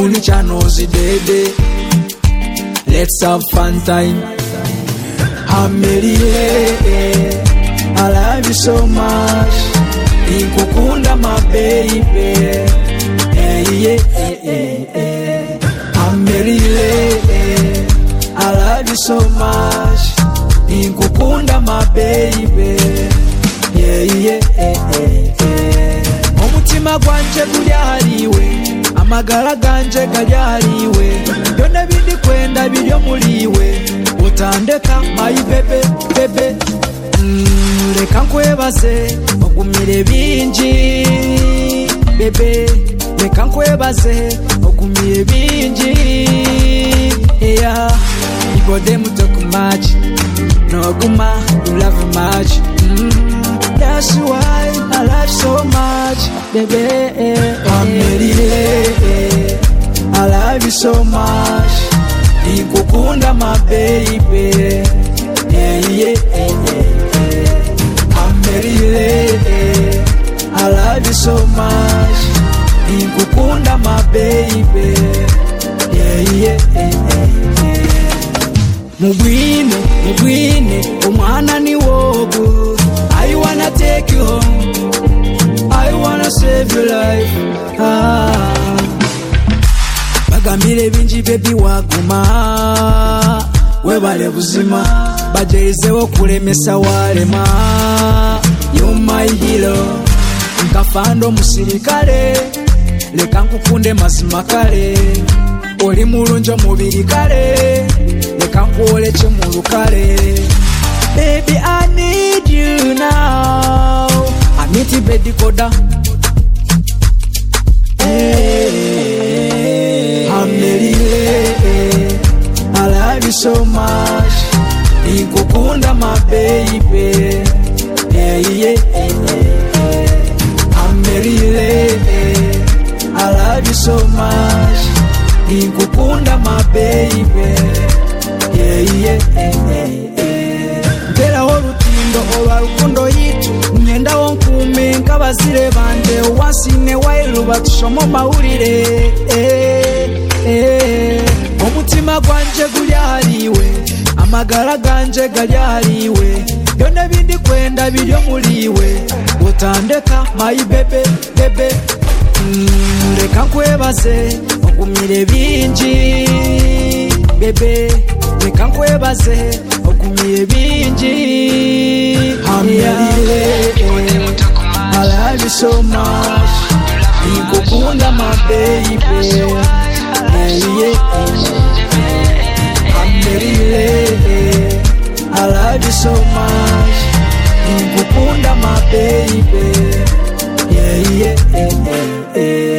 Unichanozi dede. Let's have fun time. Amelie, I love you so much. Inkukunda my baby. Amelie, I love you so much. Inkukunda my baby. Omutima gwanje guli haliwe, amagara ganje gali haliwe, byonna bindi kwenda biri muliwe. Utandeka my baby. Leka nkwebaze ogumire bingi bebe. Leka nkwebaze ogumire bingi. Yeah, you go them talk much. No guma, you love much. That's why I love so much, baby. Amelie, I love you so much. Inkukunda my baby. Amelie, I love you so much. Inkukunda my baby. Mugwine, umwana ni wogu. I wanna take you home. I wanna save your life. Bagambire bingi baby waguma. Webale buzima. Bajezewo kulemesa walema. You my hero. Nkafando musirikale. Leka nkukunde mazima kale. Oli mulunjo mubiri kale. Leka nkuole chemulu kale. Baby, I need you now. I need you, baby, koda. Amelie, I love you so much. Inkukunda my baby. Amelie, I love you so much. Inkukunda my baby. Tera olutindo olwa lukundo yitu. Nyenda wonkume nkabazire bande. Wansine wailu batushomo mawulire. Omutima gwanje guli haliwe, amagara ganje gali haliwe, byonna bindi kwenda biri muliwe. Utandeka my baby. Leka nkwebaze ogumire bingi bebe. Leka nkwebaze ogumire bingi. Amelie, I love you so much. Inkukunda my baby. Amelie, I love you so much. Inkukunda my baby.